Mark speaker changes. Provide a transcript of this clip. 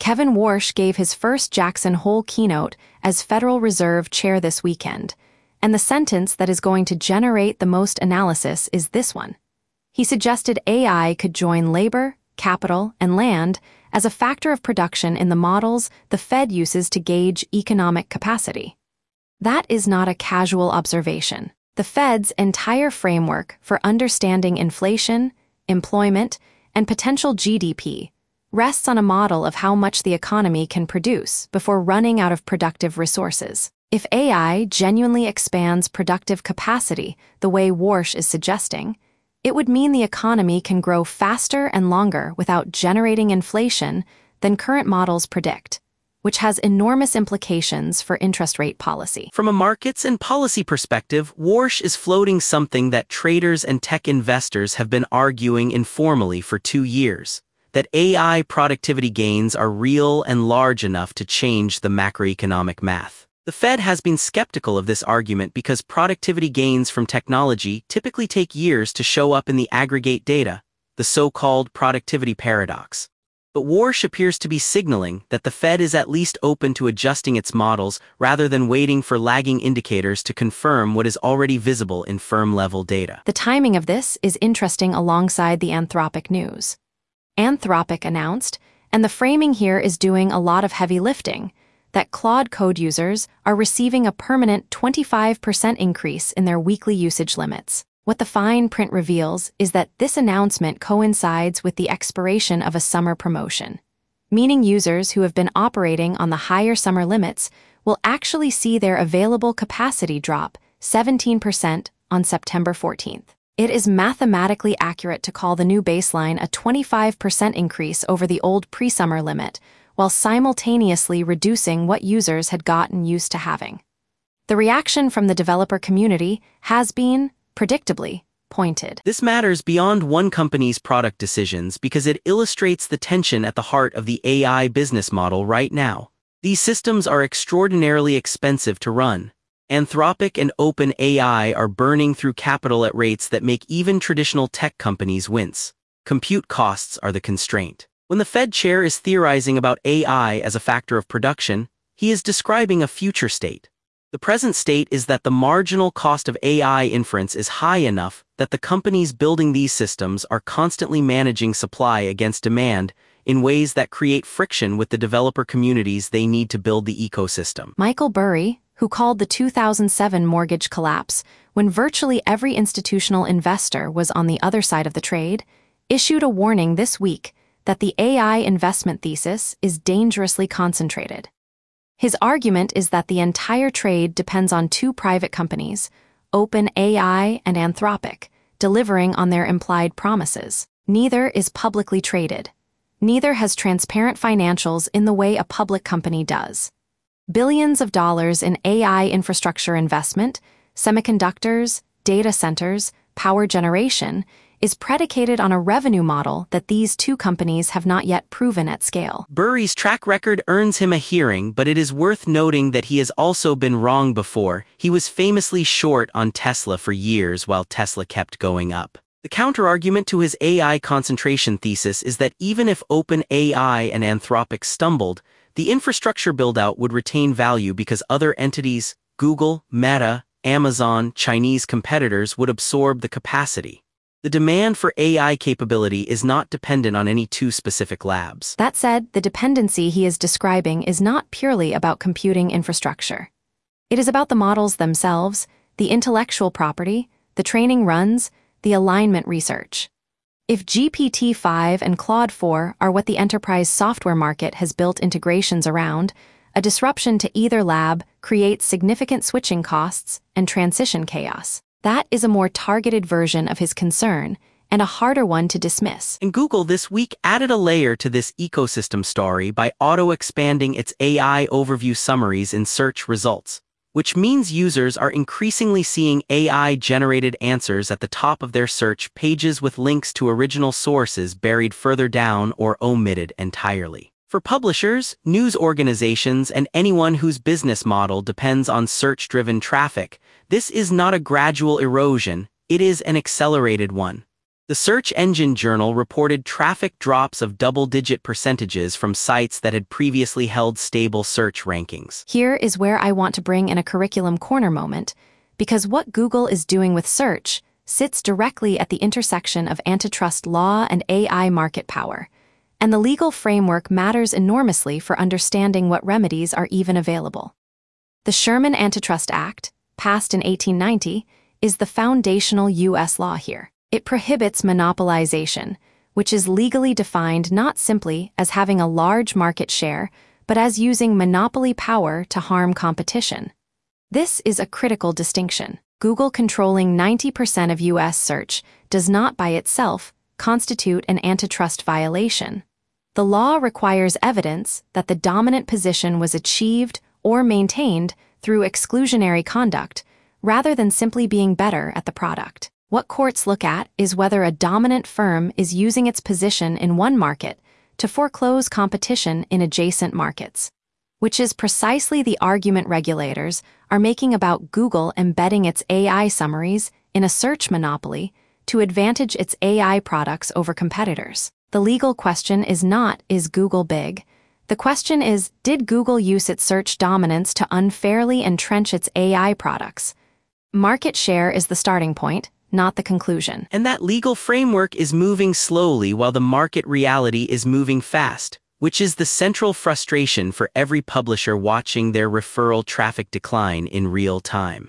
Speaker 1: Kevin Warsh gave his first Jackson Hole keynote as Federal Reserve Chair this weekend, and the sentence that is going to generate the most analysis is this one. He suggested AI could join labor, capital, and land as a factor of production in the models the Fed uses to gauge economic capacity. That is not a casual observation. The Fed's entire framework for understanding inflation, employment, and potential GDP rests on a model of how much the economy can produce before running out of productive resources. If AI genuinely expands productive capacity the way Warsh is suggesting, it would mean the economy can grow faster and longer without generating inflation than current models predict, which has enormous implications for interest rate policy.
Speaker 2: From a markets and policy perspective, Warsh is floating something that traders and tech investors have been arguing informally for 2 years, that AI productivity gains are real and large enough to change the macroeconomic math. The Fed has been skeptical of this argument because productivity gains from technology typically take years to show up in the aggregate data, the so-called productivity paradox. But Warsh appears to be signaling that the Fed is at least open to adjusting its models rather than waiting for lagging indicators to confirm what is already visible in firm-level data.
Speaker 1: The timing of this is interesting alongside the Anthropic news. Anthropic announced, and the framing here is doing a lot of heavy lifting, that Claude Code users are receiving a permanent 25% increase in their weekly usage limits. What the fine print reveals is that this announcement coincides with the expiration of a summer promotion, meaning users who have been operating on the higher summer limits will actually see their available capacity drop 17% on September 14th. It is mathematically accurate to call the new baseline a 25% increase over the old pre-summer limit, while simultaneously reducing what users had gotten used to having. The reaction from the developer community has been, predictably, pointed.
Speaker 2: This matters beyond one company's product decisions because it illustrates the tension at the heart of the AI business model right now. These systems are extraordinarily expensive to run. Anthropic and OpenAI are burning through capital at rates that make even traditional tech companies wince. Compute costs are the constraint. When the Fed chair is theorizing about AI as a factor of production, he is describing a future state. The present state is that the marginal cost of AI inference is high enough that the companies building these systems are constantly managing supply against demand in ways that create friction with the developer communities they need to build the ecosystem.
Speaker 1: Michael Burry, who called the 2007 mortgage collapse when virtually every institutional investor was on the other side of the trade, issued a warning this week that the AI investment thesis is dangerously concentrated. His argument is that the entire trade depends on 2 private companies, OpenAI and Anthropic, delivering on their implied promises. Neither is publicly traded. Neither has transparent financials in the way a public company does. Billions of dollars in AI infrastructure investment, semiconductors, data centers, power generation, is predicated on a revenue model that these 2 companies have not yet proven at scale.
Speaker 2: Burry's track record earns him a hearing, but it is worth noting that he has also been wrong before. He was famously short on Tesla for years while Tesla kept going up. The counterargument to his AI concentration thesis is that even if OpenAI and Anthropic stumbled, the infrastructure build-out would retain value because other entities, Google, Meta, Amazon, Chinese competitors would absorb the capacity. The demand for AI capability is not dependent on any 2 specific labs.
Speaker 1: That said, the dependency he is describing is not purely about computing infrastructure. It is about the models themselves, the intellectual property, the training runs, the alignment research. If GPT-5 and Claude 4 are what the enterprise software market has built integrations around, a disruption to either lab creates significant switching costs and transition chaos. That is a more targeted version of his concern, and a harder one to dismiss.
Speaker 2: And Google this week added a layer to this ecosystem story by auto-expanding its AI overview summaries in search results, which means users are increasingly seeing AI-generated answers at the top of their search pages with links to original sources buried further down or omitted entirely. For publishers, news organizations, and anyone whose business model depends on search-driven traffic, this is not a gradual erosion, it is an accelerated one. The Search Engine Journal reported traffic drops of double-digit percentages from sites that had previously held stable search rankings.
Speaker 1: Here is where I want to bring in a curriculum corner moment, because what Google is doing with search sits directly at the intersection of antitrust law and AI market power, and the legal framework matters enormously for understanding what remedies are even available. The Sherman Antitrust Act, passed in 1890, is the foundational U.S. law here. It prohibits monopolization, which is legally defined not simply as having a large market share, but as using monopoly power to harm competition. This is a critical distinction. Google controlling 90% of U.S. search does not by itself constitute an antitrust violation. The law requires evidence that the dominant position was achieved or maintained through exclusionary conduct, rather than simply being better at the product. What courts look at is whether a dominant firm is using its position in one market to foreclose competition in adjacent markets, which is precisely the argument regulators are making about Google embedding its AI summaries in a search monopoly to advantage its AI products over competitors. The legal question is not, is Google big? The question is, did Google use its search dominance to unfairly entrench its AI products? Market share is the starting point, not the conclusion.
Speaker 2: And that legal framework is moving slowly while the market reality is moving fast, which is the central frustration for every publisher watching their referral traffic decline in real time.